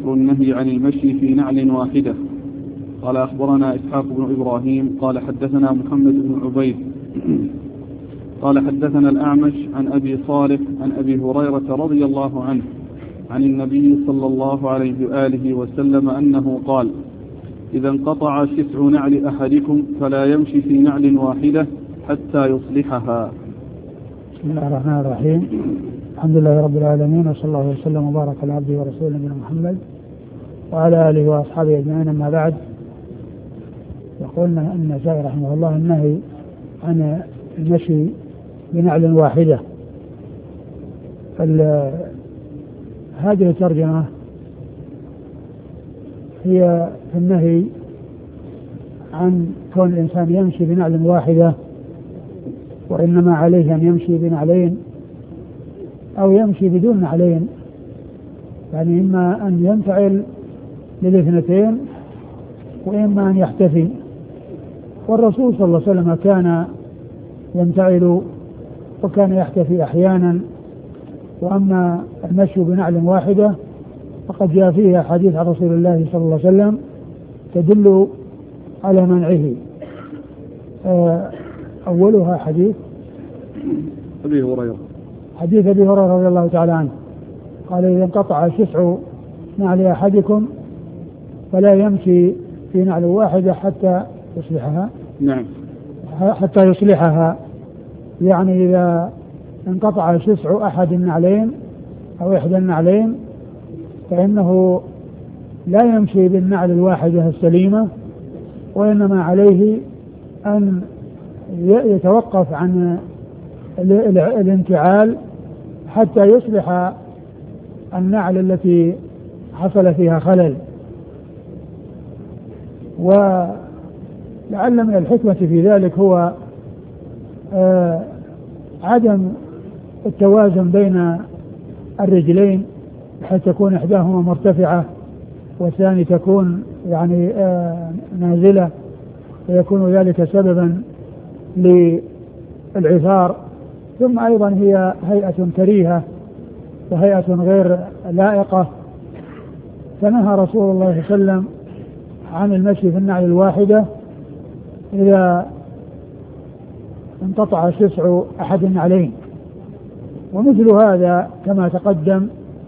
ذكر النهي عن المشي في نعل واحدة. قال أخبرنا إسحاق بن إبراهيم قال حدثنا محمد بن عبيد قال حدثنا الأعمش عن أبي صالح عن أبي هريرة رضي الله عنه عن النبي صلى الله عليه وآله وسلم أنه قال: إذا انقطع شسع نعل أحدكم فلا يمشي في نعل واحدة حتى يصلحها. بسم الله الرحمن الرحيم. الحمد لله رب العالمين، وصلى الله وسلم وبارك على عبده ورسوله نبينا محمد وعلى آله وأصحابه أجمعين. أما بعد، يقولنا أن النسائي رحمه الله النهي عن المشي بنعل واحدة. هذه الترجمة هي في النهي عن كون الإنسان يمشي بنعل واحدة، وإنما عليه أن يمشي بنعلين أو يمشي بدون نعلين، يعني إما أن ينفعل للاثنتين وإما أن يحتفي. والرسول صلى الله عليه وسلم كان ينتعل وكان يحتفي أحيانا. وأما المشي بنعل واحدة فقد جاء فيها حديث عن رسول الله صلى الله عليه وسلم تدل على منعه. أولها حديث أبي هريرة، حديث أبي هريرة رضي الله تعالى عنه قال: إذا انقطع شسع نعل أحدكم فلا يمشي في نعل واحدة حتى يصلحها. نعم، حتى يصلحها، يعني إذا انقطع شسع أحد النعلين أو إحدى النعلين فإنه لا يمشي بالنعل الواحدة السليمة، وإنما عليه أن يتوقف عن الانتعال حتى يصلح النعل التي حصل فيها خلل. ولعل من الحكمة في ذلك هو عدم التوازن بين الرجلين، بحيث تكون إحداهما مرتفعة والثاني تكون يعني نازلة، فيكون ذلك سببا للعثار. ثم أيضا هي هيئة كريهة وهيئة غير لائقة، فنهى رسول الله صلى الله عليه وسلم عن المشي في النعل الواحدة إذا انقطع شسع أحد النعلين. ومثل هذا كما تقدم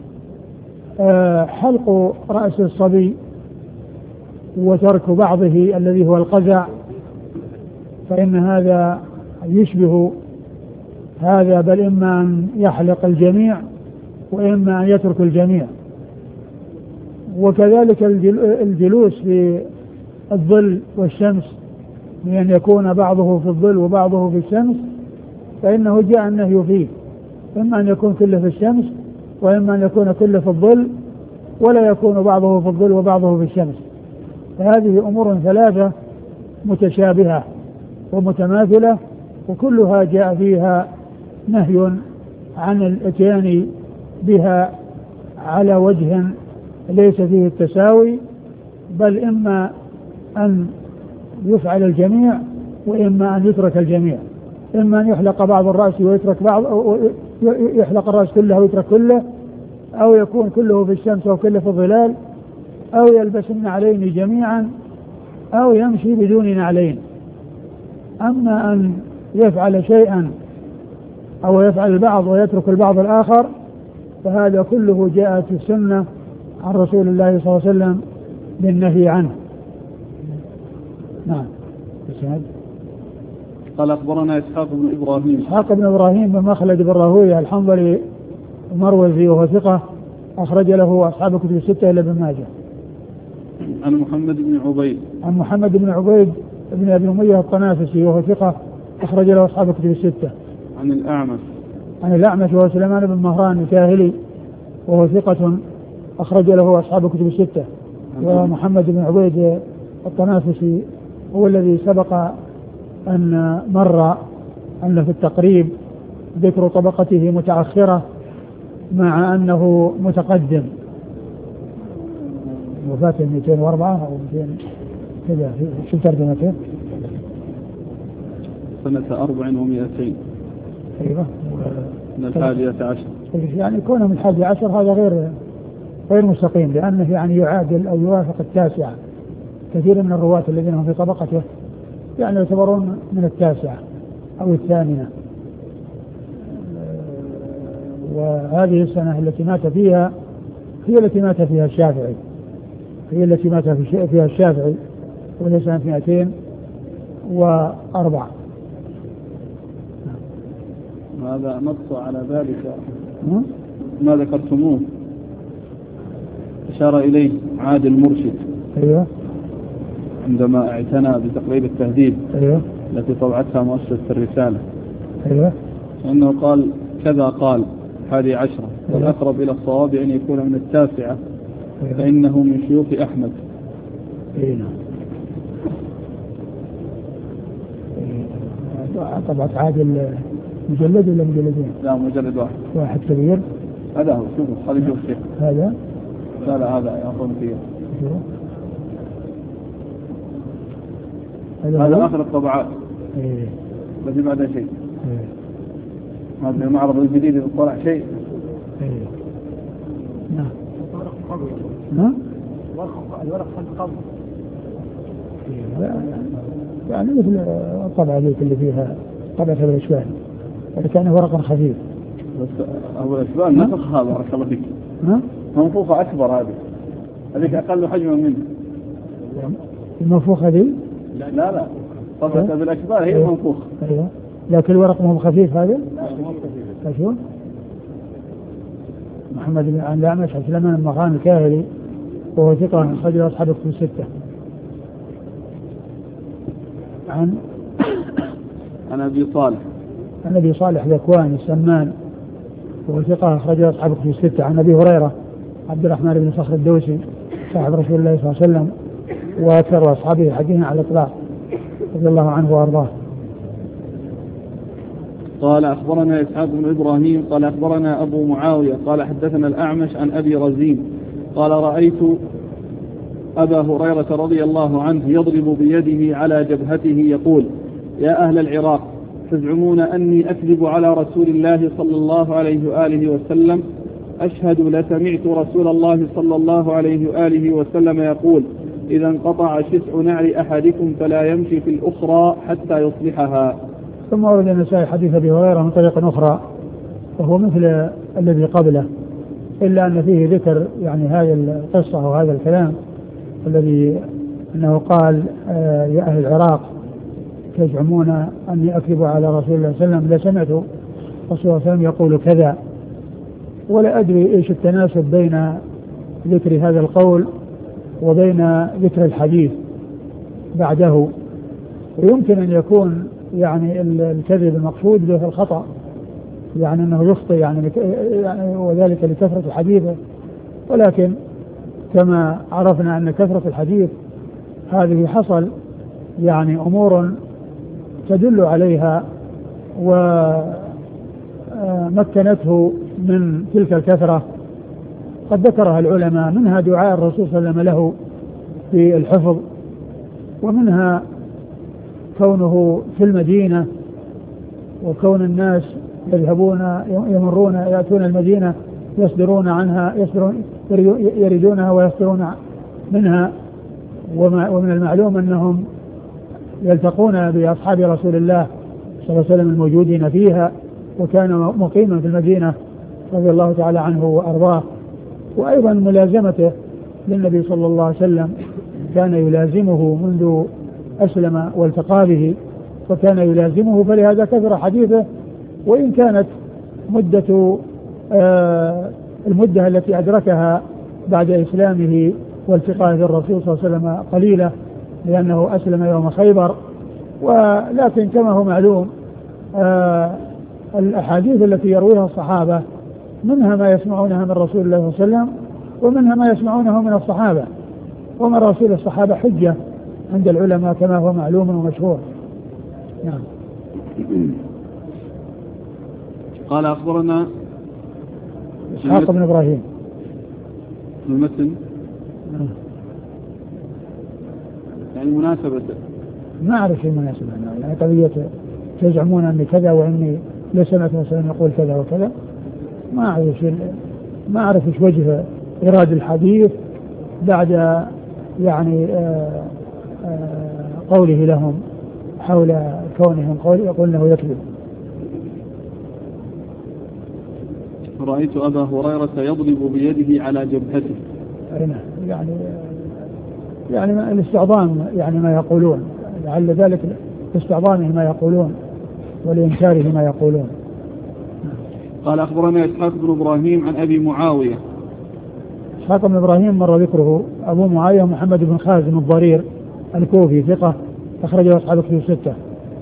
حلق رأس الصبي وترك بعضه الذي هو القزع، فإن هذا يشبه هذا، بل إما أن يحلق الجميع وإما أن يترك الجميع. وكذلك الجلوس في الظل والشمس، بأن يكون بعضه في الظل وبعضه في الشمس، فإنه جاء النهي فيه، إما أن يكون كله في الشمس وإما أن يكون كله في الظل، ولا يكون بعضه في الظل وبعضه في الشمس. فهذه أمور ثلاثة متشابهة ومتماثلة، وكلها جاء فيها نهي عن الاتيان بها على وجه ليس فيه التساوي، بل إما أن يفعل الجميع وإما أن يترك الجميع، إما أن يحلق بعض الرأس ويترك بعض، يحلق الرأس كله ويترك كله، أو يكون كله في الشمس أو كله في الظلال، أو يلبس النعلين جميعا، أو يمشي بدون نعلين. أما أن يفعل شيئا أو يفعل البعض ويترك البعض الآخر فهذا كله جاءت في السنة عن رسول الله صلى الله عليه وسلم بالنهي عنه. نعم. قال أخبرنا إسحاق بن إبراهيم. إسحاق بن إبراهيم بن مخلد بن راهويه الحنظلي المروزي، وهو ثقة أخرج له أصحاب الكتب الستة إلا ابن ماجه. عن محمد بن عبيد. عن محمد بن عبيد بن أبي أمية الطنافسي، وهو ثقة أخرج له أصحاب الكتب الستة. عن الأعمش. عن الأعمش وهو سليمان بن مهران الكاهلي، وهو ثقة أخرج له أصحاب الكتب الستة. ومحمد بن عبيد الطنافسي هو الذي سبق أن مر أن في التقريب ذكر طبقته متأخرة مع أنه متقدم، وفاته 204 أو 200 كذا في ترجمته سنة 400. أيوة، من 11. يعني كونه من 11 هذا غير مستقيم، لأنه يعني يعادل أو يوافق التاسعة. كثير من الرواة الذين هم في طبقته يعني يعتبرون من التاسعة أو الثامنة. وهذه السنة التي مات فيها هي التي مات فيها الشافعي، هي التي مات فيها الشافعي، وهي سنة 204. هذا نص على ذلك ما ذكرتموه، أشار إليه عادل مرشد. أيوه. عندما اعتنى بتقريب التهذيب. أيوه. التي طبعتها مؤسسة الرسالة. أيوه. أنه قال كذا، قال 11، أيوه. والأقرب إلى الصواب أن يكون من 9، أيوه. فإنه من شيوخ أحمد. أيوه. طبعت عادل مجلد ولا مجلدين؟ لا، مجلد واحد. واحد كبير. هذا هو، شوفوا هذا شوف شيخ. هذا؟ لا هذا يأخذ فيه. هذا آخر الطبعات. إيه. بس بعد شيء. إيه. هذا المعرض الجديد اللي طلع شيء. إيه. نعم. نعم. الورق قبل. يعني مثل الطبعة ذيك اللي فيها طبعة الأشبال، اللي كان ورقا خفيف. بس أول الأشبال نفخ هذا، بارك الله فيك. منفوخة أكبر هذه، هذيك أقل حجما منه. المنفوخة ذي؟ لا طبعة بالأشبال هي المنفوخة. أيوة. لكن الورق مو خفيف هذا؟ لا مو خفيف. أشوف محمد بن الأعمش عن سليمان المغاني الكاهلي، وهو ثقة أخرج أصحاب الكتب الستة. عن أبي صالح. عن أبي صالح ذكوان السمان، وهو ثقة أخرج أصحاب الكتب الستة. عن أبي هريرة عبد الرحمن بن صخر الدوسي صاحب رسول الله صلى الله عليه وسلم وأكثر أصحابه حديثا على الإطلاق رضي الله عنه وأرضاه. قال أخبرنا إسحاق بن إبراهيم قال أخبرنا أبو معاوية قال حدثنا الأعمش عن أبي رزين قال رأيت أبا هريرة رضي الله عنه يضرب بيده على جبهته يقول: يا أهل العراق، تزعمون أني أكذب على رسول الله صلى الله عليه وآله وسلم؟ أشهد لسمعت رسول الله صلى الله عليه وآله وسلم يقول: إذا انقطع شسع نعل أحدكم فلا يمشي في الأخرى حتى يصلحها. ثم ورد النسائي حديث أبي هريرة من طريق أخرى وهو مثل الذي قبله، إلا أن فيه ذكر يعني هذه القصة وهذا الكلام الذي أنه قال: يا أهل العراق، تزعمون أني أكذب على رسول الله صلى الله عليه وسلم؟ لسمعت رسول الله صلى الله عليه وسلم يقول كذا. ولا أدري إيش التناسب بين ذكر هذا القول وبين ذكر الحديث بعده. ويمكن أن يكون يعني الكذب المقصود به الخطأ، يعني أنه يخطئ يعني وذلك لكثرة حديثه، ولكن كما عرفنا أن كثرة الحديث هذه حصل يعني أمور تدل عليها ومكنته من تلك الكثرة قد ذكرها العلماء، منها دعاء الرسول صلى الله عليه وسلم له في الحفظ، ومنها كونه في المدينة وكون الناس يمرون يأتون المدينة يصدرون عنها يريدونها ويصدرون منها. ومن المعلوم أنهم يلتقون بأصحاب رسول الله صلى الله عليه وسلم الموجودين فيها، وكان مقيما في المدينة رضي الله تعالى عنه وأرضاه. وأيضا ملازمته للنبي صلى الله عليه وسلم، كان يلازمه منذ أسلم والتقى به، وكان يلازمه، فلهذا كثر حديثه. وإن كانت المدة التي أدركها بعد إسلامه والتقائه بالرسول صلى الله عليه وسلم قليلة، لأنه أسلم يوم خيبر. ولكن كما هو معلوم الأحاديث التي يرويها الصحابة منها ما يسمعونها من رسول الله صلى الله عليه وسلم، ومنها ما يسمعونه من الصحابة، ومن رسول الصحابة حجة عند العلماء كما هو معلوم ومشهور. نعم. قال أخبرنا إسحاق بن إبراهيم المتن يعني مناسبة، ما أعرف شيء مناسبة يعني قضية تزعمون أني كذا وأني لسمعت مثلا يقول كذا وكذا، ما أعرف إيش وجه إيراد الحديث بعد يعني قوله لهم حول كونهم يقول له يكذب. رأيت أبا هريرة يضرب بيده على جبهته. يعني الاستعظام يعني ما يقولون، لعل ذلك لاستعظامه ما يقولون ولإنكاره ما يقولون. قال أخبرنا إسحاق بن إبراهيم عن أبي معاوية. إسحاق بن إبراهيم مر ذكره. أبو معاوية محمد بن خازم الضرير الكوفي ثقة أخرجه أصحاب الكتب الستة.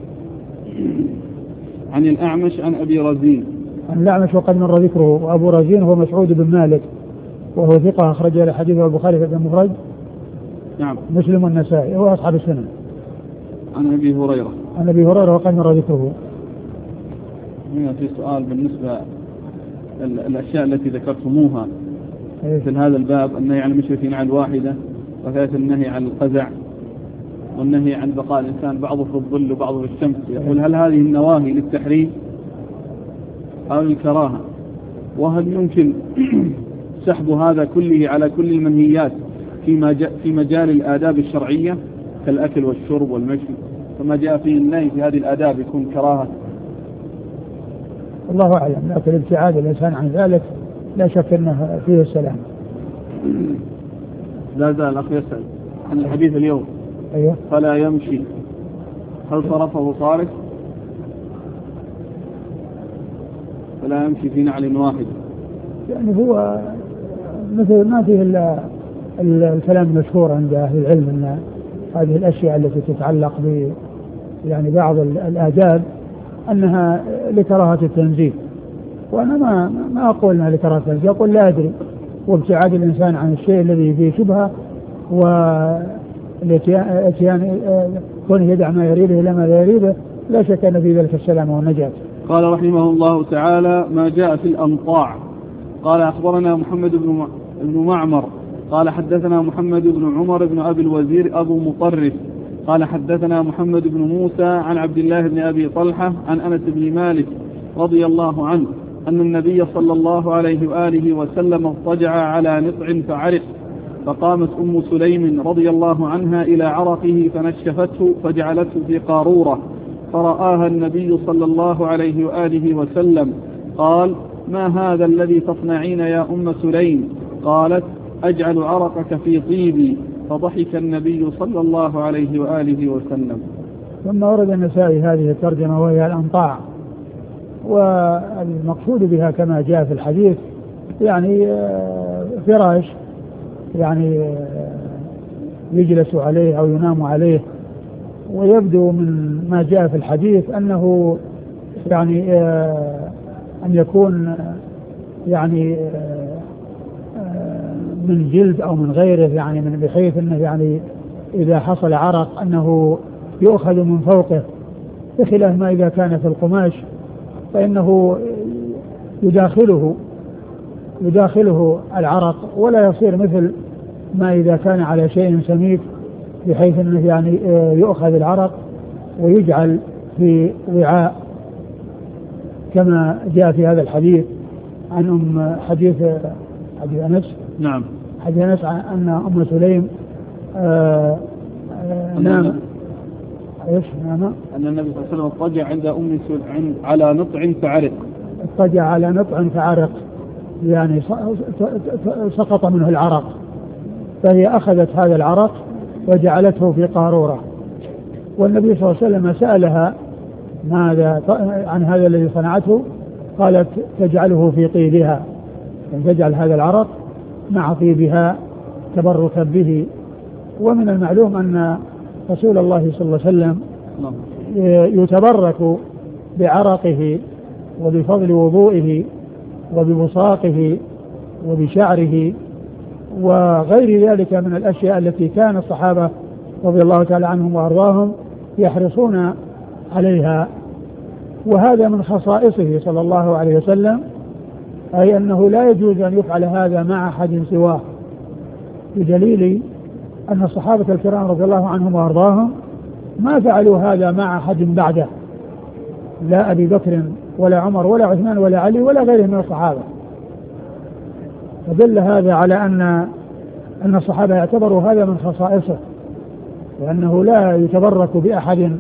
عن الأعمش عن أبي رزين. عن الأعمش وقد مر ذكره. وأبو رزين هو مسعود بن مالك وهو ثقة أخرج له حديثه البخاري في المفرد نعم مسلم والنسائي هو أصحاب السنن. عن أبي هريرة. عن أبي هريرة وقد مر ذكره. هنا في سؤال بالنسبة الأشياء التي ذكرتموها في هذا الباب، النهي عن المشركين عن الواحدة، وكذلك النهي عن القزع، والنهي عن بقاء الإنسان بعضه في الظل وبعضه في الشمس. يقول هل هذه النواهي للتحريم أو للكراهة؟ وهل يمكن سحب هذا كله على كل المنهيات في مجال الآداب الشرعية كالأكل والشرب والمشي، فما جاء فيه النهي في هذه الآداب يكون كراهة؟ الله أعلم، لكن ابتعاد الإنسان عن ذلك لا شك أنه فيه السلام. لا زال الأخ يسأل عن الحديث اليوم. أيوه. فلا يمشي، هل صرفه صارف؟ فلا يمشي في نعل واحد، يعني هو مثل ما فيه الكلام المشهور عند أهل العلم أن هذه الأشياء التي تتعلق يعني بعض الآداب أنها لكراهة التنزيه، وأنا ما أقول أنها لكراهة التنزيه، أقول لا أدري، وابتعاد الإنسان عن الشيء الذي فيه شبهة والاتيان كونه يدع ما يريده إلى ما لا يريده، لا شك أن في ذلك السلامة والنجاة. قال رحمه الله تعالى ما جاء في الأنطاع. قال أخبرنا محمد بن معمر قال حدثنا محمد بن عمر بن أبي الوزير أبو مطرف قال حدثنا محمد بن موسى عن عبد الله بن أبي طلحة عن أنس بن مالك رضي الله عنه أن النبي صلى الله عليه وآله وسلم اضطجع على نطع فعرق، فقامت أم سليم رضي الله عنها إلى عرقه فنشفته فجعلته في قارورة، فرآها النبي صلى الله عليه وآله وسلم قال ما هذا الذي تصنعين يا أم سليم؟ قالت أجعل عرقك في طيبي، فضحك النبي صلى الله عليه وآله وسلم. ثم ورد النسائي هذه الترجمة وهي الأنطاع، والمقصود بها كما جاء في الحديث يعني فراش يعني يجلس عليه أو ينام عليه، ويبدو من ما جاء في الحديث أنه يعني أن يكون يعني من جلد أو من غيره، يعني من بحيث أنه يعني إذا حصل عرق أنه يؤخذ من فوقه، بخلاف ما إذا كان في القماش فإنه يداخله العرق ولا يصير مثل ما إذا كان على شيء سميك، بحيث أنه يعني يؤخذ العرق ويجعل في وعاء كما جاء في هذا الحديث عن حديث أنس. نعم. حديث أنس أن أم سليم نام أن النبي صلى الله عليه وسلم اضطجع عند أم سليم على نطع فعرق. اضطجع على نطع فعرق، يعني سقط منه العرق، فهي أخذت هذا العرق وجعلته في قارورة، والنبي صلى الله عليه وسلم سألها ماذا عن هذا الذي صنعته؟ قالت تجعله في طيبها، يعني تجعل هذا العرق مع طيبها تبركا به. ومن المعلوم أن رسول الله صلى الله عليه وسلم يتبرك بعرقه وبفضل وضوئه وببصاقه وبشعره وغير ذلك من الأشياء التي كان الصحابة رضي الله تعالى عنهم وأرضاهم يحرصون عليها، وهذا من خصائصه صلى الله عليه وسلم، أي أنه لا يجوز أن يفعل هذا مع أحد سواه، بدليل أن الصحابة الكرام رضي الله عنهم وأرضاهم ما فعلوا هذا مع أحد بعده، لا أبي بكر ولا عمر ولا عثمان ولا علي ولا غيرهم من الصحابة، فدل هذا على أن الصحابة يعتبروا هذا من خصائصه، وأنه لا يتبرك بأحد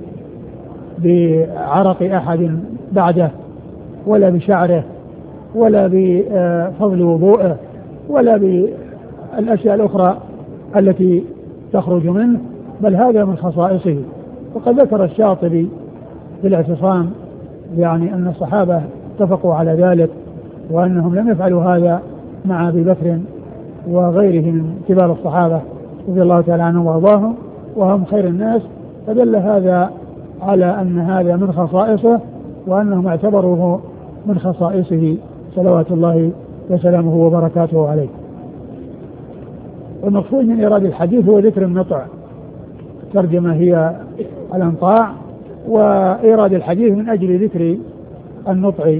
بعرق أحد بعده، ولا بشعره، ولا بفضل وضوءه، ولا بالأشياء الأخرى التي تخرج منه، بل هذا من خصائصه. وقد ذكر الشاطبي في الاعتصام يعني أن الصحابة اتفقوا على ذلك، وأنهم لم يفعلوا هذا مع أبي بكر وغيره من كبار الصحابة رضي الله تعالى عنهم وارضاهم، وهم خير الناس. فدل هذا على أن هذا من خصائصه، وأنهم اعتبروه من خصائصه صلوات الله وسلامه وبركاته عليه. والمقصود من إيراد الحديث هو ذكر النطع، ترجمة هي الانطاع، وإيراد الحديث من أجل ذكر النطع.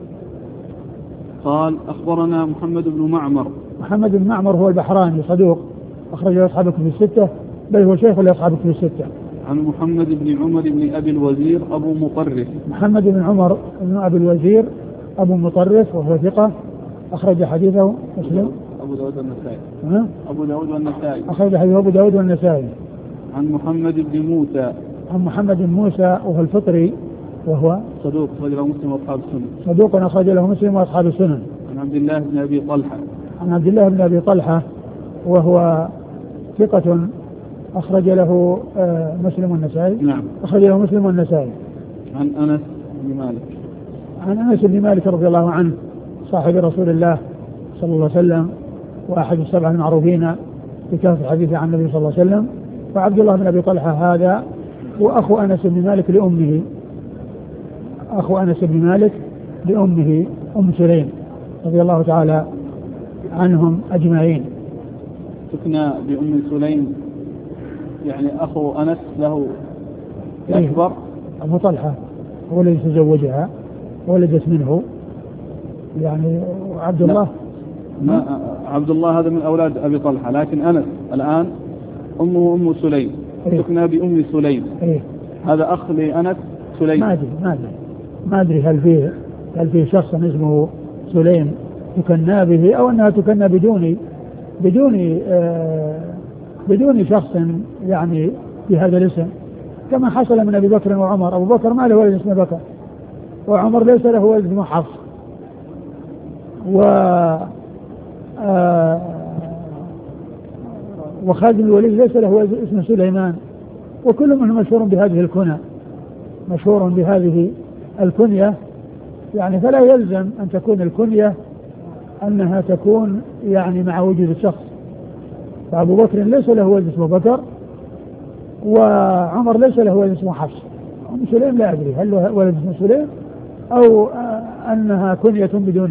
قال أخبرنا محمد بن معمر. محمد بن معمر هو البحراني صدوق، أخرج أصحاب الكتب الستة، بل هو شيخ لأصحاب الكتب الستة. عن محمد بن عمر بن أبي الوزير أبو مطرف. محمد بن عمر بن أبي الوزير أبو مطرف، وهو ثقة، أخرج حديثه مسلم أبو داود والنسائي. أبو داود والنسائي أخرج حديثه أبو داود والنسائي. عن محمد بن موسى. عن محمد بن موسى وهو الفطري، وهو صدوق أخرج له مسلم وأصحاب السنن. صدوق أخرج له مسلم وأصحاب السنن. عن عبد الله بن أبي طلحة. عن عبد الله بن أبي طلحة وهو ثقة، أخرج له مسلم والنسائي. نعم. أخرج له مسلم والنسائي. عن أنس بن مالك. عن أنس بن مالك رضي الله عنه صاحب رسول الله صلى الله عليه وسلم، وأحد السبعة المعروفين بكثرة الحديث عن النبي صلى الله عليه وسلم. وعبد الله بن أبي طلحة هذا وأخو أنس بن مالك لأمه، أخو أنس بن مالك لأمه أم سليم رضي الله تعالى عنهم أجمعين. تكنى بأم سليم، يعني أخو أنس له الأكبر أبو طلحة هو الذي تزوجها ولدت منه، يعني عبد الله عبد الله هذا من أولاد أبي طلحة، لكن أنس الآن أمه أم سليم. تكنى بأم سليم. هذا أخ لأنس سليم. ما أدري هل في شخص اسمه سليم تكنى به، أو أنها تكنى بدون شخص يعني بهذا الاسم، كما حصل من أبي بكر وعمر. أبو بكر ما له ولد اسمه بكر، وعمر ليس له ولد اسمه حفص، وخالد بن الوليد ليس له ولد اسمه سليمان، وكل منهم مشهور بهذه الكنى، مشهور بهذه الكنية. يعني فلا يلزم أن تكون الكنية أنها تكون يعني مع وجود الشخص. فأبو بكر ليس له ولد اسمه بكر، وعمر ليس له ولد اسمه حفص. أم سليم لا أدري هل له ولد اسمه سليم، أو أنها كنية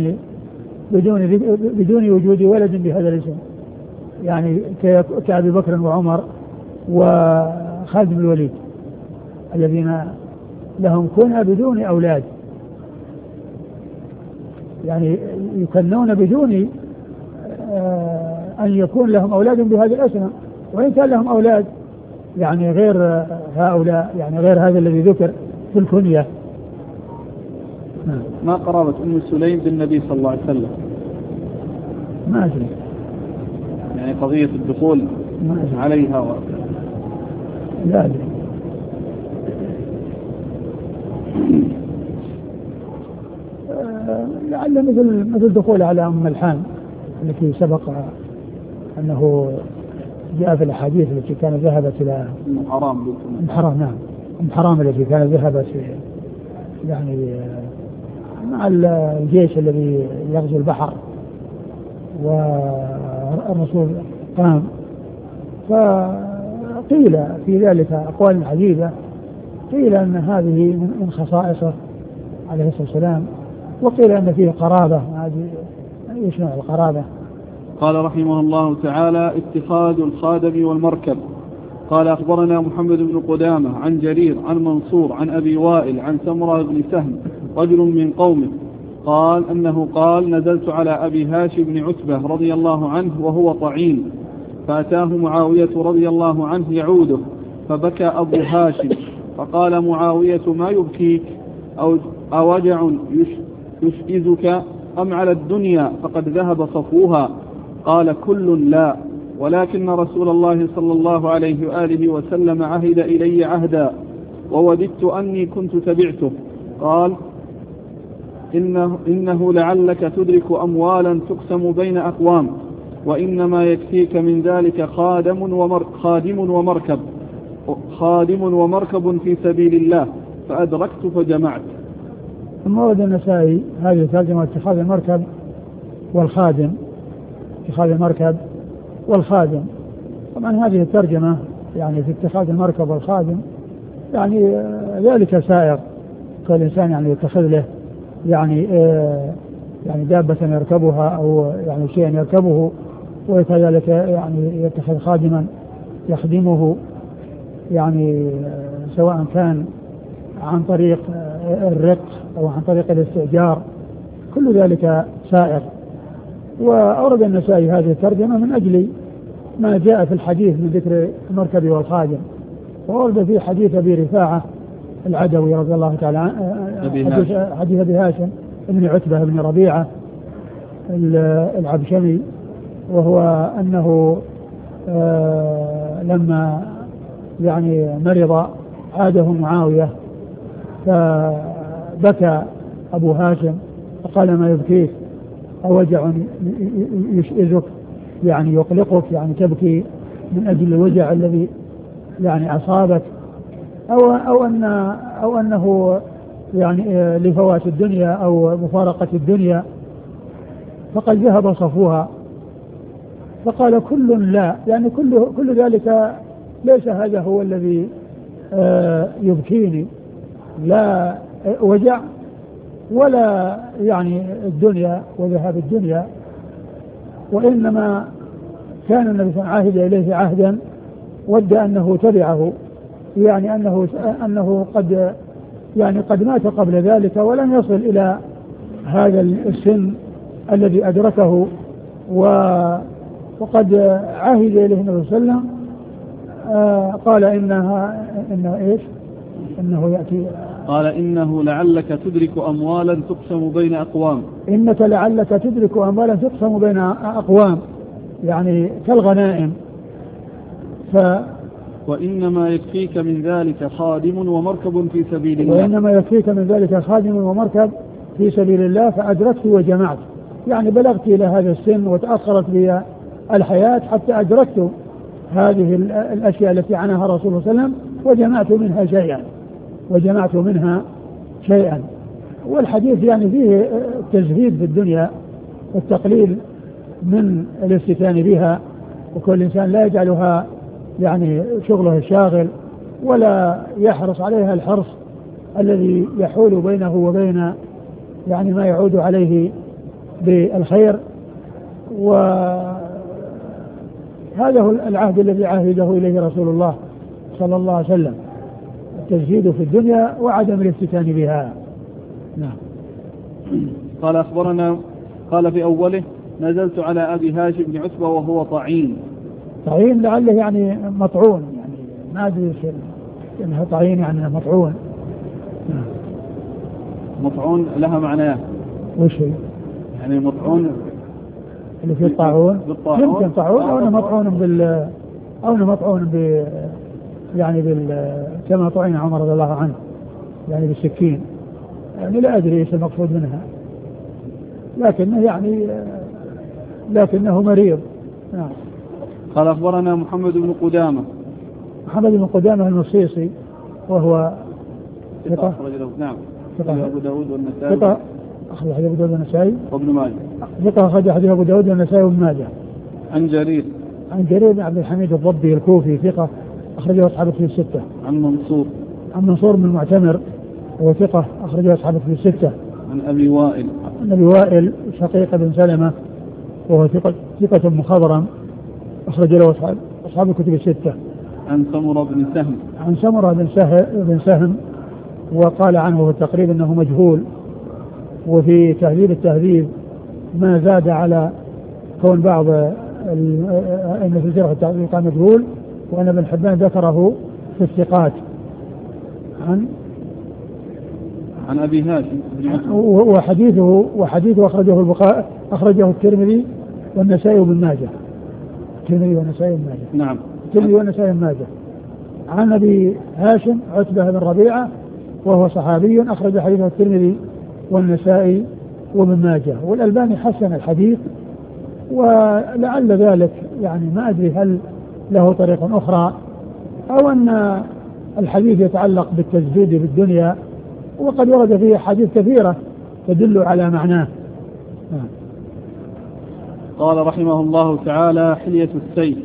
بدون وجود ولد بهذا الاسم، يعني كأبي بكر وعمر وخالد بن الوليد الذين لهم كنى بدون أولاد، يعني يكنون بدون أن يكون لهم أولاد بهذه الأسماء، وإن كان لهم أولاد يعني غير هؤلاء، يعني غير هذا الذي ذكر في الكنية. ما قرابة أم سليم بالنبي صلى الله عليه وسلم؟ ما أدري، يعني قضية الدخول عليها لا أدري. لعل مثل دخول على أم ملحان التي سبق أنه جاء في الأحاديث التي كانت ذهبت إلى أم حرام. نعم، أم حرام التي كانت ذهبت يعني مع الجيش الذي يغزو البحر، والرسول قام، فقيل في ذلك أقوال عديدة، قيل أن هذه من خصائصه عليه الصلاة والسلام، وقيل أن فيه قرابة. ايش نوع القرابة؟ قال رحمه الله تعالى: اتخاذ الخادم والمركب. قال أخبرنا محمد بن قدامة عن جرير عن منصور عن أبي وائل عن سمرة بن سهم رجل من قومه قال أنه قال: نزلت على أبي هاشم بن عتبة رضي الله عنه وهو طعين، فأتاه معاوية رضي الله عنه يعوده، فبكى أبو هاشم، فقال معاوية: ما يبكيك؟ أو وجع يشئزك أم على الدنيا فقد ذهب صفوها؟ قال كل لا، ولكن رسول الله صلى الله عليه وآله وسلم عهد إلي عهدا ووددت أني كنت تبعته. قال إنه لعلك تدرك أموالا تقسم بين أقوام، وإنما يكفيك من ذلك خادم ومركب في سبيل الله، فأدركت فجمعت. ثم ورد النسائي هذه ترجمة اتخاذ المركب والخادم، اتخاذ المركب والخادم. طبعا هذه الترجمة يعني في اتخاذ المركب والخادم يعني ذلك سائغ، فالإنسان يعني يتخذ له يعني دابة يركبها أو يعني شيئا يركبه، وكذلك يعني يتخذ خادما يخدمه، يعني سواء كان عن طريق الرق أو عن طريق الاستئجار، كل ذلك سائر. وأورد النسائي هذه الترجمة من أجل ما جاء في الحديث من ذكر المركب والخادم، وأورد في حديث أبي رفاعة العدوي رضي الله تعالى عنه، حديث أبي هاشم ابن عتبة بن ربيعة العبشمي، وهو أنه لما يعني مرض عاده معاوية فبكى أبو هاشم فقال ما يبكيك؟ أوجع يشئزك يعني يقلقك، يعني تبكي من أجل الوجع الذي يعني أصابك، أو أنه يعني لفوات الدنيا أو مفارقة الدنيا، فقد ذهب صفوها. فقال كل لا، يعني كل ذلك ليس هذا هو الذي يبكيني، لا وجع ولا يعني الدنيا وذهاب الدنيا، وإنما كان النبي صلى الله عليه وسلم عهد إليه عهدا ود أنه تبعه، يعني أنه قد مات قبل ذلك ولم يصل إلى هذا السن الذي أدركه، وقد عهد إليه النبي صلى الله عليه وسلم قال إنه يأتي، قال إنه لعلك تدرك أموالا تقسم بين أقوام، إنك لعلك تدرك أموالا تقسم بين أقوام، يعني كالغنائم. وإنما يكفيك من ذلك خادم ومركب في سبيل الله، وإنما يكفيك من ذلك خادم ومركب في سبيل الله، فأدركت وجمعت، يعني بلغت إلى هذا السن وتأخرت بي الحياة حتى أدركت هذه الأشياء التي عناها رسول الله صلى الله عليه وسلم وجمعت منها شيئا. والحديث يعني فيه التزهيد في الدنيا والتقليل من الاستثناء بها، وكل إنسان لا يجعلها يعني شغله الشاغل ولا يحرص عليها الحرص الذي يحول بينه وبين يعني ما يعود عليه بالخير. وهذا هو العهد الذي عهده إليه رسول الله صلى الله عليه وسلم، التزهيد في الدنيا وعدم الافتتان بها. نعم. قال أخبرنا، قال في أوله نزلت على أبي هاشم بن عتبة وهو طعين لعله يعني مطعون، يعني ما أدري إنها طعين يعني مطعون. مطعون لها معناه وش هي؟ يعني مطعون اللي في الطاعون، يمكن طاعون أو أنه مطعون يعني كما طعن عمر رضي الله عنه يعني بالسكين، يعني لا أدري إيش المقصود منها، لكنه مريض. نعم. قال أخبرنا محمد بن قدامة المصيصي، وهو ثقة نعم ثقة أبو داود والنسائي، ثقة أخرج حديث أبو داود والنسائي وابن ماجه، ثقة أخرج حديث أبو داود والنسائي وابن ماجه. عن جرير بن عبد الحميد الضبي الكوفي ثقة أخرجه أصحاب الكتب الستة. عن منصور بن المعتمر وهو ثقة أخرجه أصحاب الكتب الستة. عن أبي وائل شقيق بن سلمة وهو ثقة مخضرم أخرج له أصحاب الكتب الستة. عن سمرة بن سهم وقال عنه في التقريب أنه مجهول، وفي تهذيب التهذيب ما زاد على كون بعض أن في الجرح التعديل كان مجهول، وأن ابن حبان ذكره في الثقات. عن أبي هاشم وحديثه أخرجه الترمذي والنسائي وابن ماجه. الترمذي والنسائي وابن ماجه. نعم. الترمذي والنسائي وابن ماجه. عن أبي هاشم عتبة بن ربيعة وهو صحابي أخرج حديثه الترمذي والنسائي وابن ماجه، والألباني حسن الحديث، ولعل ذلك يعني ما أدري هل له طريق أخرى أو أن الحديث يتعلق بالتزهيد بالدنيا، وقد ورد فيه حديث كثيرة تدل على معناه. قال رحمه الله تعالى: حلية السيف.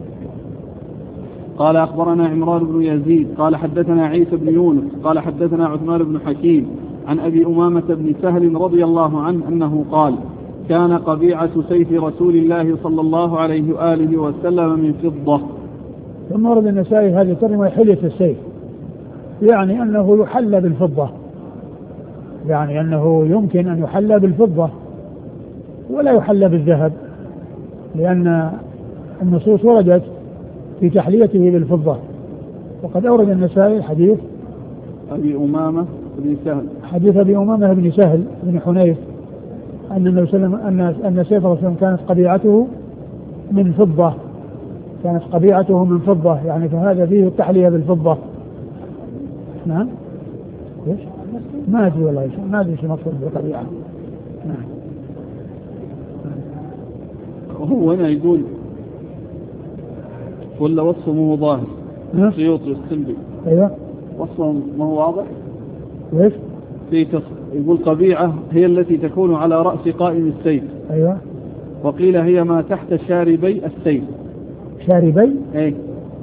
قال أخبرنا عمران بن يزيد قال حدثنا عيسى بن يونس قال حدثنا عثمان بن حكيم عن أبي أمامة بن سهل رضي الله عنه أنه قال: كان قبيعة سيف رسول الله صلى الله عليه وآله وسلم من فضة. ثم ورد النسائي هذه الترجمة حلية السيف، يعني أنه يحلى بالفضة، يعني أنه يمكن أن يحلى بالفضة ولا يحلى بالذهب، لأن النصوص وردت في تحليته بالفضة. وقد أورد النسائي حديث أبي أمامة بن سهل، حديث أبي أمامة بن سهل بن حنيف أن النبي صلى الله عليه وسلم أن سيف الرسول كانت قبيعته من فضة، كانت قبيعته من فضة، يعني فهذا فيه التحلية بالفضة. نعم. ايش؟ ما أدري والله، ما أدري شو مقصود بالقبيعة. نعم. وهو هنا يقول ولا وصفه مو ظاهر. سيوطي السلبي. أيوة. وصفه ما هو واضح. ليش؟ يقول قبيعة هي التي تكون على رأس قائم السيف. أيوة. وقيل هي ما تحت شاربي السيف. شاربي؟ ايه.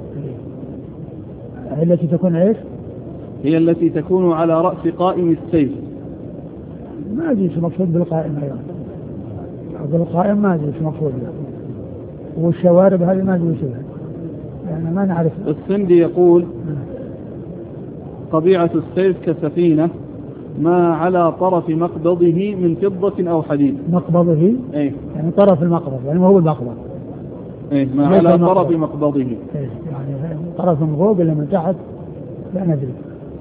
هي التي تكون ايش؟ هي التي تكون على رأس قائم السيف. ما أدري شو مقصود بالقائم. أيوة. بالقائم ما أدري شو مقصود له. والشوارب هذه ما أدري شو يعني ما نعرف. السندي يقول: قبيعة السيف كسفينة ما على طرف مقبضه من فضة أو حديد. مقبضه؟ ايه. يعني طرف المقبض، يعني ما هو المقبض. ايه، ما على طرف مقبضه. ايه، يعني طرف من فوق ولا من تحت لا ندري.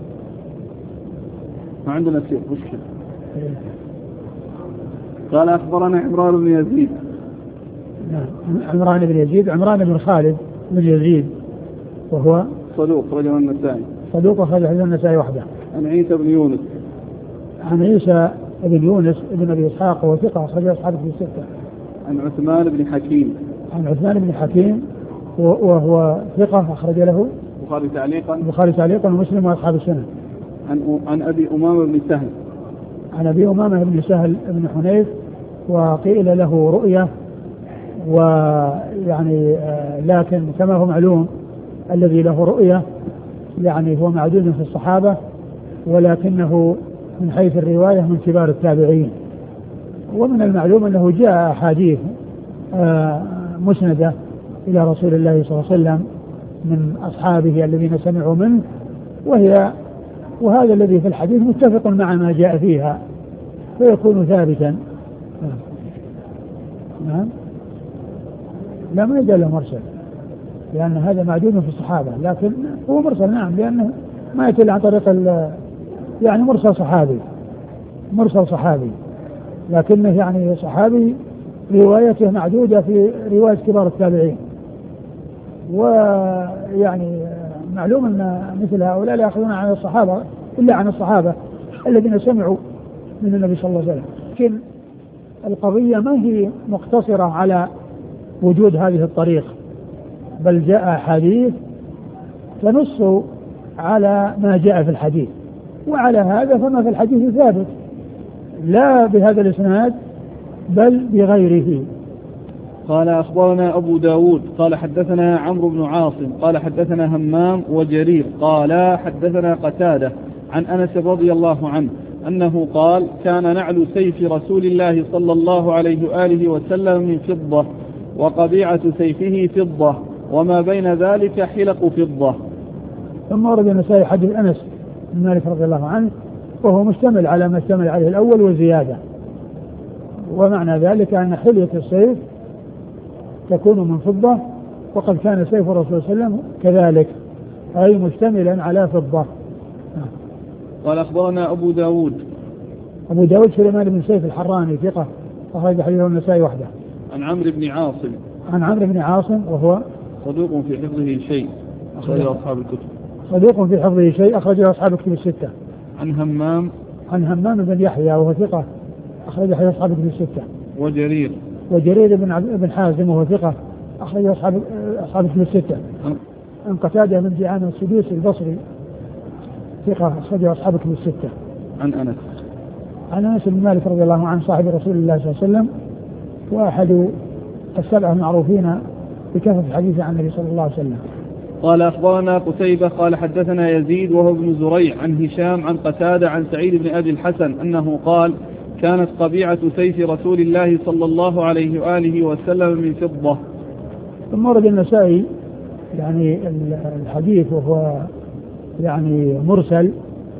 ما عندنا سيف مشكلة. إيه. قال أخبرنا عمران بن يزيد. نعم. عمران بن يزيد، عمران بن خالد بن يزيد، وهو صدوق رجل النسائي. صدوق أخرج حديث النسائي وحده. عن عيسى بن يونس. عن عيسى بن يونس بن أبي إسحاق وهو ثقة أخرج أصحابه في الستة. عن عثمان بن حكيم. عن عثمان بن حكيم وهو ثقة أخرج له البخاري تعليقا ومسلم وأصحاب السنة. عن أبي أمامة بن سهل. عن أبي أمامة بن سهل بن حنيف، وقيل له رؤية، ويعني لكن كما هو معلوم الذي له رؤية يعني هو معدود في الصحابة، ولكنه من حيث الرواية من كبار التابعين. ومن المعلوم أنه جاء أحاديث مسندة إلى رسول الله صلى الله عليه وسلم من أصحابه الذين سمعوا منه، وهذا الذي في الحديث متفق مع ما جاء فيها فيكون ثابتا. نعم. لا، ما يدل له مرسل، لأن هذا معدود في الصحابة، لكن هو مرسل نعم، لأنه ما يتل عن طريق يعني مرسل صحابي، لكنه يعني صحابي روايته معدودة في رواية كبار التابعين. ويعني معلوم أن مثل هؤلاء لا يأخذون عن الصحابة إلا عن الصحابة الذين سمعوا من النبي صلى الله عليه وسلم. لكن القضية ما هي مقتصرة على وجود هذه الطريق، بل جاء حديث تنص على ما جاء في الحديث، وعلى هذا فما في الحديث ثابت لا بهذا الإسناد بل بغيره. قال أخبرنا أبو داود قال حدثنا عمرو بن عاصم قال حدثنا همام وجرير قال حدثنا قتادة عن أنس رضي الله عنه أنه قال: كان نعل سيف رسول الله صلى الله عليه وآله وسلم من فضة، وقبيعة سيفه فضة، وما بين ذلك حلق فضة. ثم ورد النسائي حديث أنس بن مالك رضي الله عنه، وهو مشتمل على ما اشتمل عليه الأول وزيادة. ومعنى ذلك أن حلية السيف تكون من فضة، وقد كان سيف الرسول صلى الله عليه وسلم كذلك، أي مشتملا على فضة. قال أخبرنا أبو داود سليمان بن سيف الحراني ثقة أخرج حديثه النسائي وحده. عن عمرو بن عاصم. عن عمرو بن عاصم وهو صدوق في حفظه شيء أخرجه أصحاب الكتب. صدوق في حفظه شيء أخرجه أصحاب الكتب الستة. عن همام. عن همام بن يحيى وهو ثقة أخرجه أصحاب الكتب الستة. وجرير. وجرير بن حازم وهو ثقة أخرجه أصحاب الكتب الستة. عن قتادة بن دعامة السدوسي البصري ثقة أخرجه أصحاب الكتب الستة. عن أنس. عن أنس بن مالك رضي الله عنه صاحب رسول الله صلى الله عليه وسلم وأحد السبعة المعروفين بكثرة الحديث عن النبي صلى الله عليه وسلم. قال أخبرنا قتيبة قال حدثنا يزيد وهو ابن زريع عن هشام عن قتادة عن سعيد بن أبي الحسن أنه قال كانت قبيعة سيف رسول الله صلى الله عليه وآله وسلم من فضة. ثم ورد النسائي يعني الحديث وهو يعني مرسل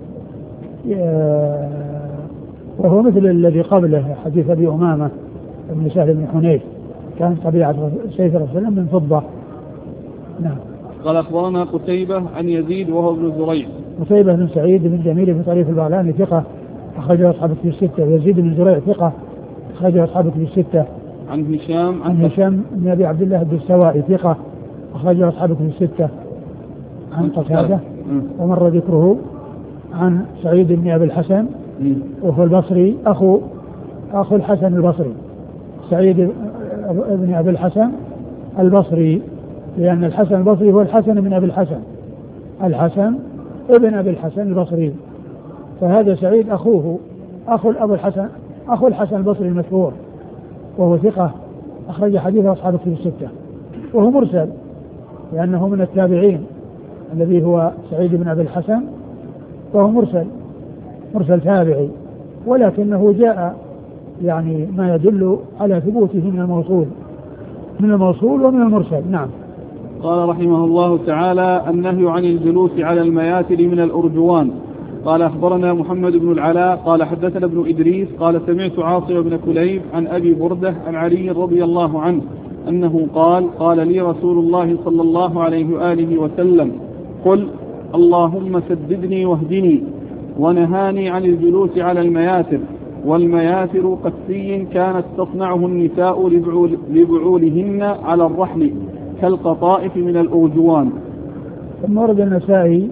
وهو مثل الذي قبله حديث أبي أمامة بن سهل بن حنيف كانت قبيعة سيف رسول الله من فضة. نعم. قال أخبرنا قتيبة عن يزيد وهو ابن زريع. قتيبة بن سعيد بن جميل بن طريف البغلاني ثقة أخرجه أصحاب الكتب الستة. ويزيد بن زريع ثقة أخرجه أصحاب الكتب الستة. عن هشام بن أبي عبد الله الدستوائي ثقة أخرجه أصحاب الكتب الستة. عن قتادة ومر ذكره. عن سعيد بن أبي الحسن وهو البصري أخو الحسن البصري. سعيد بن أبي الحسن البصري لأن الحسن البصري هو الحسن بن أبي الحسن. الحسن ابن أبي الحسن البصري فهذا سعيد أخوه أخو الحسن البصري المشهور وهو ثقة أخرج حديثه أصحاب الكتب الستة. وهو مرسل لأنه من التابعين الذي هو سعيد بن أبي الحسن فهو مرسل تابعي ولكنه جاء يعني ما يدل على ثبوته من الموصول ومن المرسل. نعم. قال رحمه الله تعالى النهي عن الجلوس على المياتر من الأرجوان. قال أخبرنا محمد بن العلاء قال حدثنا ابن إدريس قال سمعت عاصم بن كليب عن أبي بردة عن علي رضي الله عنه أنه قال لي رسول الله صلى الله عليه وآله وسلم قل اللهم سددني واهدني ونهاني عن الجلوس على المياتر والمياتر قسي كانت تصنعه النساء لبعولهن على الرحل كالقطائف من الأرجوان. ثم ورد النسائي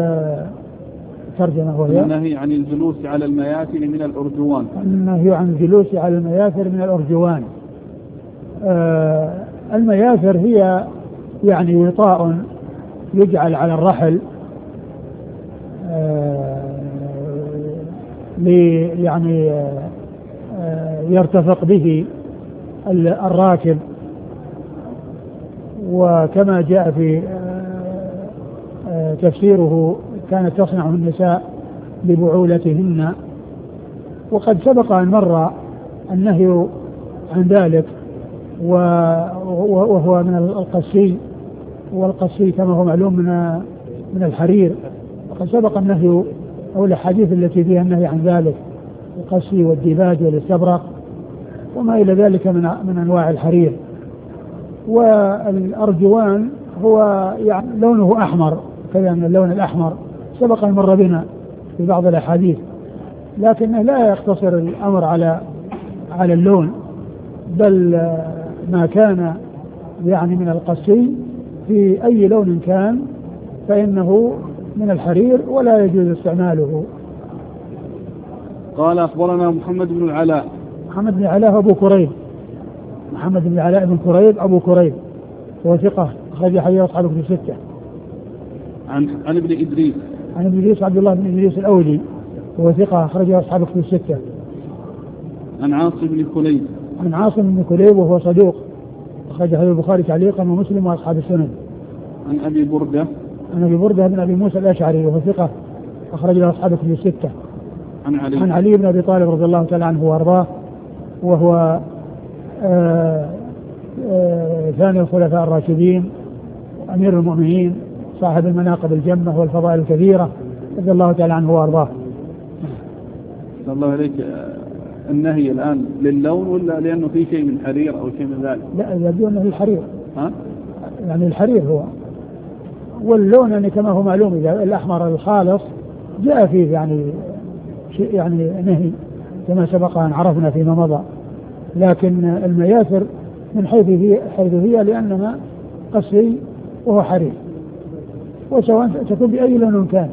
ترجمة وهي النهي عن الجلوس على المياتر من الأرجوان. النهي عن الجلوس على المياتر من الأرجوان. المياتر هي يعني وطاء يجعل على الرحل يعني يرتفق به الراكب وكما جاء في تفسيره كانت تصنعه النساء لبعولتهن وقد سبق أن مر النهي عن ذلك وهو من القسي والقسي كما هو معلوم من الحرير وقد سبق النهي أو الأحاديث التي فيها النهي عن ذلك القسي والديباج والاستبرق وما إلى ذلك من أنواع الحرير. والأرجوان هو يعني لونه أحمر كذا من اللون الأحمر سبق أن مر بنا في بعض الأحاديث لكنه لا يقتصر الأمر على اللون بل ما كان يعني من القسي في أي لون كان فإنه من الحرير ولا يجوز استعماله. قال أخبرنا محمد بن العلاء. محمد بن العلاء أبو كريب. محمد بن العلاء بن كريب أبو كريب هو ثقة أخرج حديث أصحاب الكتب الستة. عن ابن إدريس. عن ابن إدريس عبد الله بن إدريس الأولي هو ثقة أخرج أصحاب الكتب الستة. عن عاصم بن كليب. عن عاصم بن كليب وهو صدوق أخرج حديث البخاري تعليقا ومسلم وأصحاب السنن. عن أبي بردة. عن أبي بردة بن أبي موسى الأشعري وهو ثقة أخرج له أصحاب الكتب الستة. عن علي بن أبي طالب رضي الله تعالى عنه وأرضاه وهو ثاني الخلفاء الراشدين أمير المؤمنين صاحب المناقب الجمة والفضائل الكثيرة رضي الله تعالى عنه وأرضاه. الله عليك النهي الآن للون ولا لأنه في شيء من حرير أو شيء من ذلك؟ لا يبدو أنه الحرير. يعني الحرير هو واللون يعني كما هو معلوم إذا الأحمر الخالص جاء فيه يعني شيء يعني نهي كما سبق أن عرفنا فيما مضى لكن المياثر من حيث هي لأنها قصري وهو حرير، وسواء تكون بأي لون كان.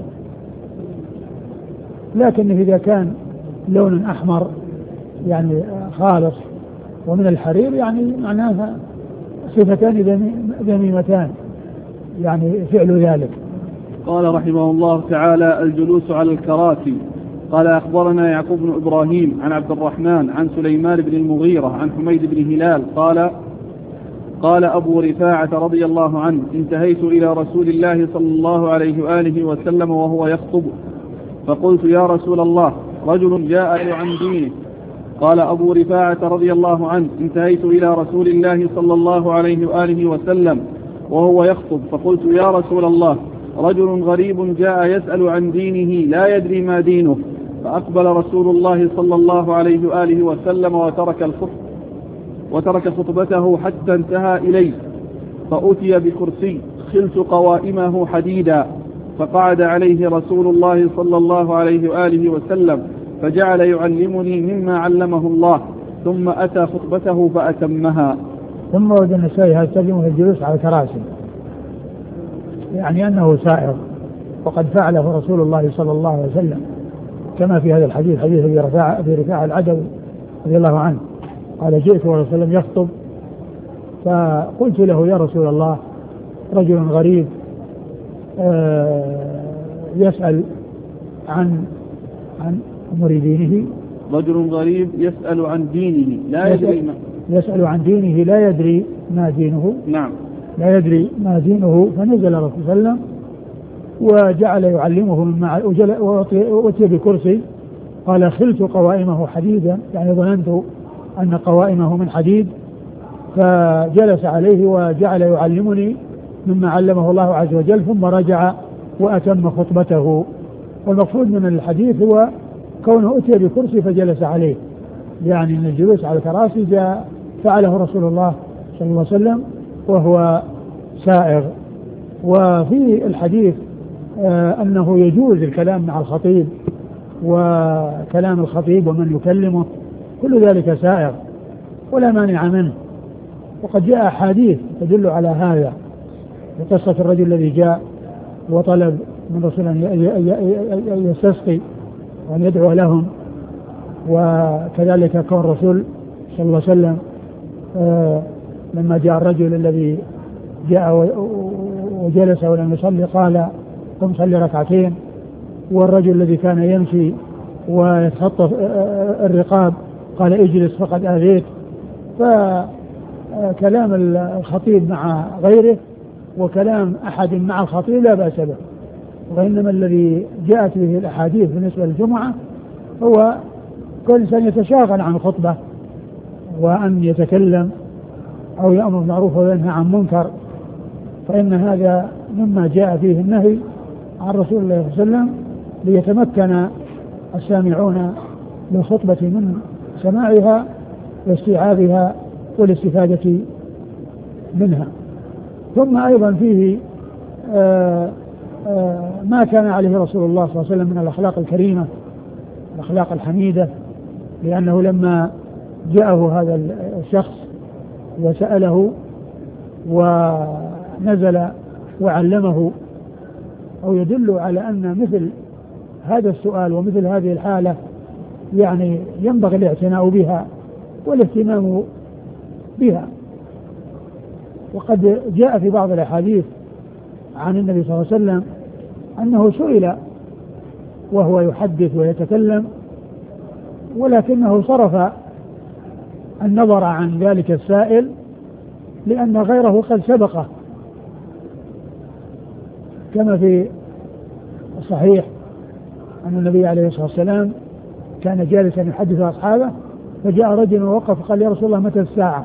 لكن إذا كان لون أحمر يعني خالص ومن الحرير يعني معناها صفتان ذميمتان يعني فعل ذلك. قال رحمه الله تعالى: الجلوس على الكراسي. قال أخبرنا يعقوب بن إبراهيم عن عبد الرحمن عن سليمان بن المغيرة عن حميد بن هلال قال أبو رفاعة رضي الله عنه: انتهيت إلى رسول الله صلى الله عليه وآله وسلم وهو يخطب، فقلت: يا رسول الله، رجل جاء عن دينه. قال أبو رفاعة رضي الله عنه: انتهيت إلى رسول الله صلى الله عليه وآله وسلم وهو يخطب، فقلت: يا رسول الله، رجل غريب جاء يسأل عن دينه لا يدري ما دينه. فأقبل رسول الله صلى الله عليه وآله وسلم وترك خطبته حتى انتهى إليه، فأتي بكرسي خلت قوائمه حديدا، فقعد عليه رسول الله صلى الله عليه وآله وسلم، فجعل يعلمني مما علمه الله، ثم أتى خطبته فأتمها. ثم ورد النسائي هذا ترجمة الجلوس على الكراسي، يعني أنه سائر، وقد فعله رسول الله صلى الله عليه وسلم كما في هذا الحديث، حديث أبي رفاعة العدوي رضي الله عنه قال: جئت ورسول الله وسلم يخطب، فقلت له: يا رسول الله، رجل غريب يسأل عن أمور دينه. رجل غريب يسأل عن دينه يسأل عن دينه لا يدري ما دينه. نعم. لا يدري ما دينه. فنزل الرسول صلى الله عليه وسلم وجعل يعلمه وأتي بكرسي، قال: خلت قوائمه حديدا، يعني ظننت أن قوائمه من حديد، فجلس عليه وجعل يعلمني مما علمه الله عز وجل، ثم رجع وأتم خطبته. والمقصود من الحديث هو كونه أتي بكرسي فجلس عليه، يعني من الجلوس على الكراسي جاء فعله رسول الله صلى الله عليه وسلم وهو سائغ. وفي الحديث أنه يجوز الكلام مع الخطيب، وكلام الخطيب ومن يكلمه كل ذلك سائغ ولا مانع منه. وقد جاء أحاديث تدل على هذا، في قصة الرجل الذي جاء وطلب من رسول أن يستسقي وأن يدعو لهم، وكذلك كون الرسول صلى الله عليه وسلم لما جاء الرجل الذي جاء وجلس ولم يصلي قال: قم صلي ركعتين. والرجل الذي كان يمشي ويتخطف الرقاب قال: اجلس فقد آذيت. فكلام الخطيب مع غيره وكلام أحد مع الخطيب لا بأس به، وإنما الذي جاءت به الأحاديث بالنسبة للجمعة هو كل إنسان يتشاغل عن الخطبة وأن يتكلم أو يأمر بالمعروف وينهى عن منكر، فإن هذا مما جاء فيه النهي عن رسول الله صلى الله عليه وسلم، ليتمكن السامعون للخطبة من سماعها واستيعابها والاستفادة منها. ثم أيضا فيه ما كان عليه رسول الله صلى الله عليه وسلم من الأخلاق الكريمة، الأخلاق الحميدة، لأنه لما جاءه هذا الشخص وسأله ونزل وعلمه، أو يدل على أن مثل هذا السؤال ومثل هذه الحالة يعني ينبغي الاعتناء بها والاهتمام بها. وقد جاء في بعض الأحاديث عن النبي صلى الله عليه وسلم أنه سئل وهو يحدث ويتكلم، ولكنه صرف النظر عن ذلك السائل لأن غيره قد سبقه، كما في الصحيح أن النبي عليه الصلاة والسلام كان جالسا يحدث أصحابه، فجاء رجل ووقف قال: يا رسول الله، متى الساعة؟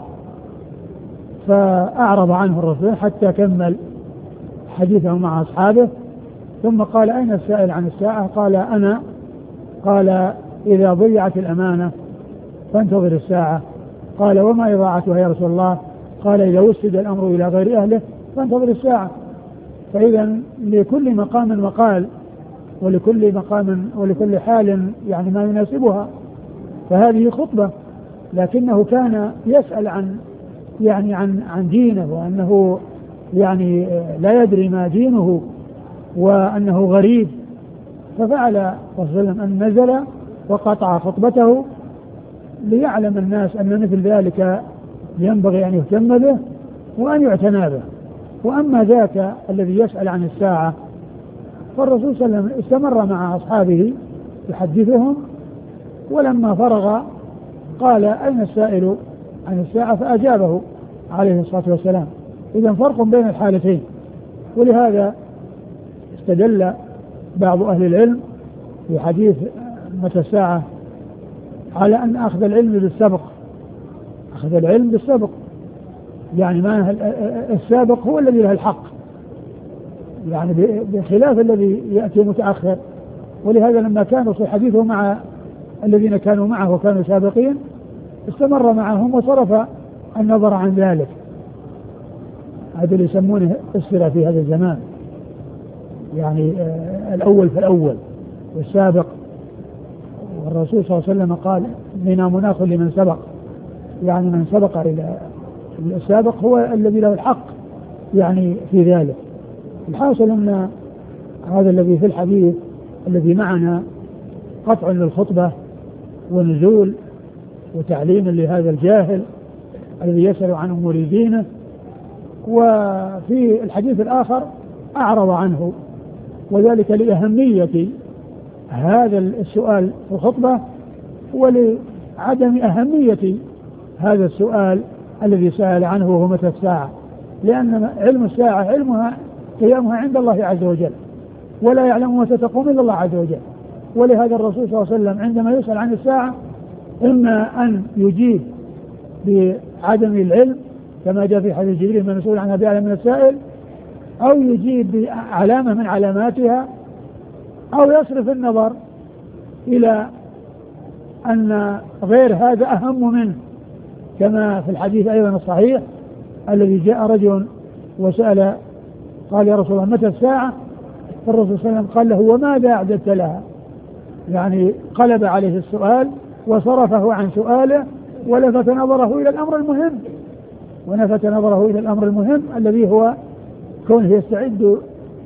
فأعرض عنه الرسول حتى كمل حديثه مع أصحابه، ثم قال: أين السائل عن الساعة؟ قال: أنا. قال: إذا ضيعت الأمانة فانتظر الساعة. قال: وما إضاعتها يا رسول الله؟ قال: إذا وسد الأمر إلى غير أهله فانتظر الساعة. فإذا لكل مقام مقال، ولكل مقام ولكل حال يعني ما يناسبها، فهذه خطبة، لكنه كان يسأل عن يعني عن دينه، وأنه يعني لا يدري ما دينه وأنه غريب، ففعل وسلم أن نزل وقطع خطبته ليعلم الناس أن مثل ذلك ينبغي أن يهتم به وأن يعتنى به. وأما ذاك الذي يسأل عن الساعة فالرسول صلى الله عليه وسلم استمر مع أصحابه يحدثهم، ولما فرغ قال أين السائل عن الساعة؟ فأجابه عليه الصلاة والسلام. إذن فرق بين الحالتين. ولهذا استدل بعض أهل العلم في حديث متى الساعة على أن أخذ العلم بالسبق، أخذ العلم بالسبق، يعني ما السابق هو الذي له الحق، يعني بخلاف الذي يأتي متأخر. ولهذا لما كان في حديثه مع الذين كانوا معه وكانوا سابقين استمر معهم وصرف النظر عن ذلك. هذا اللي يسمونه الصلة في هذا الزمان، يعني الأول فالأول والسابق. والرسول صلى الله عليه وسلم قال بنا مناخ لمن سبق، يعني من سبق إلى السابق هو الذي له الحق يعني في ذلك. الحاصل أن هذا الذي في الحديث الذي معنا قطع للخطبة ونزول وتعليم لهذا الجاهل الذي يسأل عن أمور دينه. وفي الحديث الآخر أعرض عنه، وذلك لأهمية هذا السؤال في الخطبة ولعدم أهمية هذا السؤال الذي سأل عنه وهو متى الساعة، لأن علم الساعة علمها قيامها عند الله عز وجل، ولا يعلم متى تقوم إلا الله عز وجل. ولهذا الرسول صلى الله عليه وسلم عندما يسأل عن الساعة إما أن يجيب بعدم العلم كما جاء في حديث جبريل من مسؤول عنها بأعلم من السائل، أو يجيب بعلامة من علاماتها، أو يصرف النظر إلى أن غير هذا أهم منه، كما في الحديث أيضا الصحيح الذي جاء رجل وسأل قال يا رسول الله متى الساعة؟ فالرسول صلى الله عليه وسلم قال له وماذا أعددت لها؟ يعني قلب عليه السؤال وصرفه عن سؤاله ولفت نظره إلى الأمر المهم، ونفت نظره إلى الأمر المهم الذي هو كونه يستعد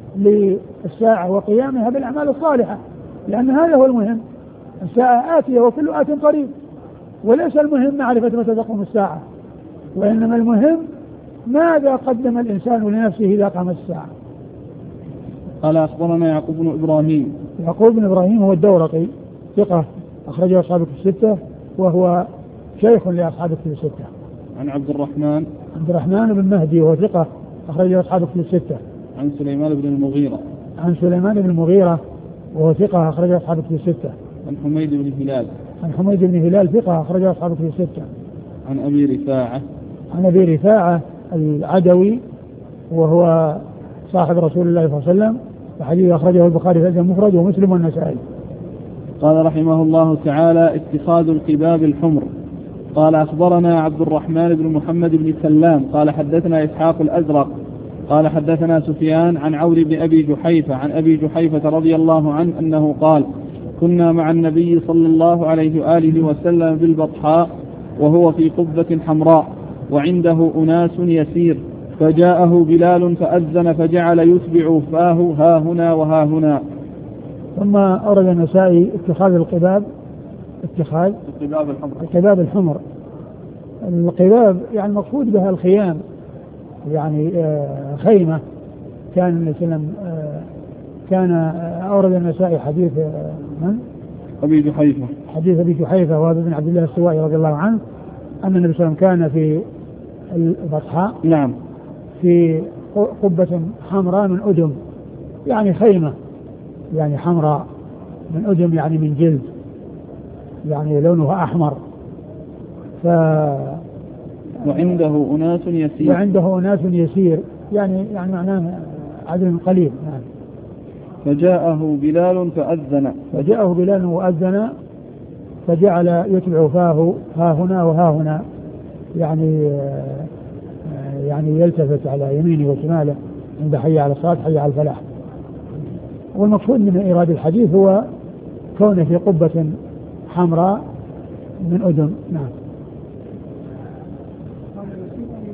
للساعة وقيامها بالأعمال الصالحة، لأن هذا هو المهم. الساعة آتية وكل آت قريب، وليس المهم معرفة متى تقوم الساعة، وإنما المهم ماذا قدم الإنسان لنفسه إذا قامت الساعة. قال أخبرنا يعقوب بن إبراهيم. يعقوب بن إبراهيم هو الدورقي ثقة أخرجه أصحاب الكتب الستة، وهو شيخ لأصحاب الكتب الستة. عن عبد الرحمن بن مهدي وهو ثقة أخرجه أصحاب الكتب الستة. عن سليمان بن المغيرة وهو ثقة أخرجه أصحاب الكتب الستة. عن حميد بن هلال ثقة أخرجه أصحاب الكتب الستة. عن أبي رفاعة العدوي وهو صاحب رسول الله صلى الله عليه وسلم، وحديث أخرجه البخاري في الأدب المفرد ومسلم والنسائي. قال رحمه الله تعالى اتخاذ القباب الحمر. قال أخبرنا عبد الرحمن بن محمد بن سلام قال حدثنا إسحاق الأزرق قال حدثنا سفيان عن عور بن أبي جحيفة عن أبي جحيفة رضي الله عنه أنه قال كنا مع النبي صلى الله عليه وآله وسلم بالبطحاء وهو في قبة حمراء وعنده أناس يسير، فجاءه بلال فأذن فجعل يتبع فاه ها هنا وها هنا. ثم أورد النسائي اتخاذ القباب، القباب الحمر. القباب يعني مقصود بها الخيام، يعني خيمة. كان النبي صلى الله عليه وسلم كان أورد النسائي حديث من؟ حديث أبي جحيفة وهذا بن عبد الله السوائي رضي الله عنه أن النبي صلى الله عليه وسلم كان في البطحاء نعم في قبة حمراء من أدم، يعني خيمة يعني حمراء من أدم يعني من جلد، يعني لونها أحمر. وعنده أناس يسير يعني معناه عدد قليل. نعم. فجاءه بلال وأذن فجعل يتبع فاه ها هنا وها هنا، يعني يلتفت على يمينه وشماله عند حي على الصلاة حي على الفلاح. والمقصود من إيراد الحديث هو كونه في قبة حمراء من أدم. نعم.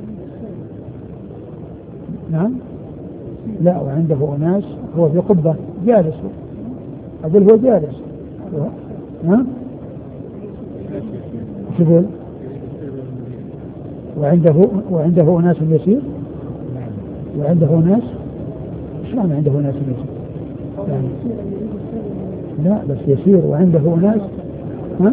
نعم. لا، وعنده أناس هو في قبة جالس، أقول هو جالس. ها؟ شو وعنده أناس يسير، وعنده أناس، شلون عنده أناس يسير يعني؟ لا بس يسير وعنده أناس. ها؟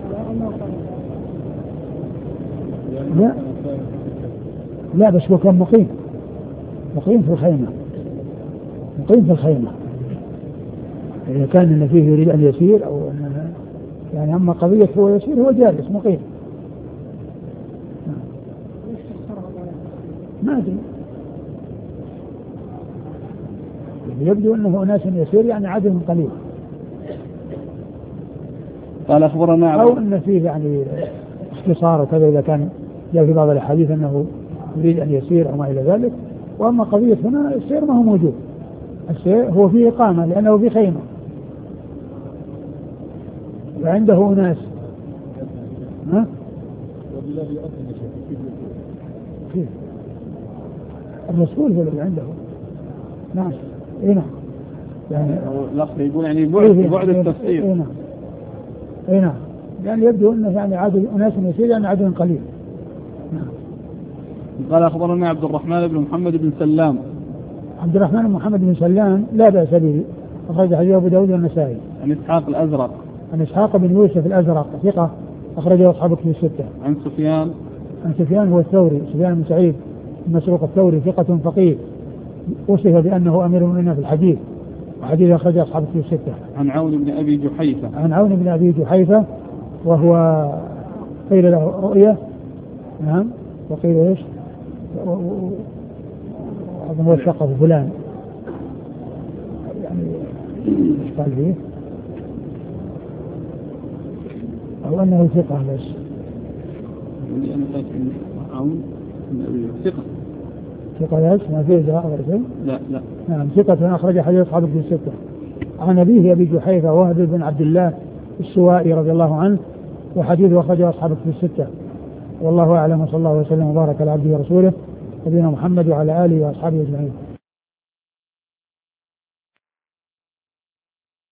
لا بس هو كان مقيم في الخيمة، مقيم في الخيمة. إذا كان إن فيه يريد أن يسير أو أن يعني، أما قضية هو يسير هو جالس مقيم. ما أدري، يبدو أنه أناس يسير يعني عدد قليل. قال أخبرنا أو أن فيه يعني اختصار وكذا، إذا كان جاء في بعض الحديث أنه يريد أن يسير أو ما إلى ذلك. وأما قضية هنا السير ما هو موجود، السير هو فيه إقامة لأنه في خيمة وعنده أناس. ها؟ كيف؟ الرسول هو اللي عنده. نعم. اي نعم. يعني الأخ يقول يعني بعد التفسير. اي نعم. اي نعم. يعني يبدو انه يعني عدد اناس يسير يعني عدد قليل. نعم. قال أخبرنا عبد الرحمن بن محمد بن سلام. عبد الرحمن بن محمد بن سلام لا بأس به، أخرج حديث أبو داود والنسائي. عن إسحاق الأزرق. عن إسحاق بن يوسف الأزرق ثقة، أخرجه أصحاب كتب الستة. عن سفيان. عن سفيان هو الثوري، سفيان بن سعيد المسروق الثوري ثقة فقيه، وصف بأنه أمير المؤمنين في الحديث، وحديث أخرجه أصحاب كتب الستة. عن عون بن أبي جحيفة. عن عون بن أبي جحيفة وهو قيل له رؤية. نعم. وقيل إيش؟ أظن هو الثقة فلان يعني، إيش قال فيه؟ أو أنه ثقة بس. يعني عون بن أبي ثقة. ثقة بس ما فيه زراعة ولا شيء؟ لا. نعم ثقة أخرج حديث أصحاب الكتب الستة. عن أبيه أبي جحيفة وهب بن عبد الله السوائي رضي الله عنه، وحديثه أخرجه أصحاب الكتب الستة. والله أعلم، وصلى الله وسلم وبارك على عبده ورسوله نبينا محمد وعلى آله وأصحابه أجمعين.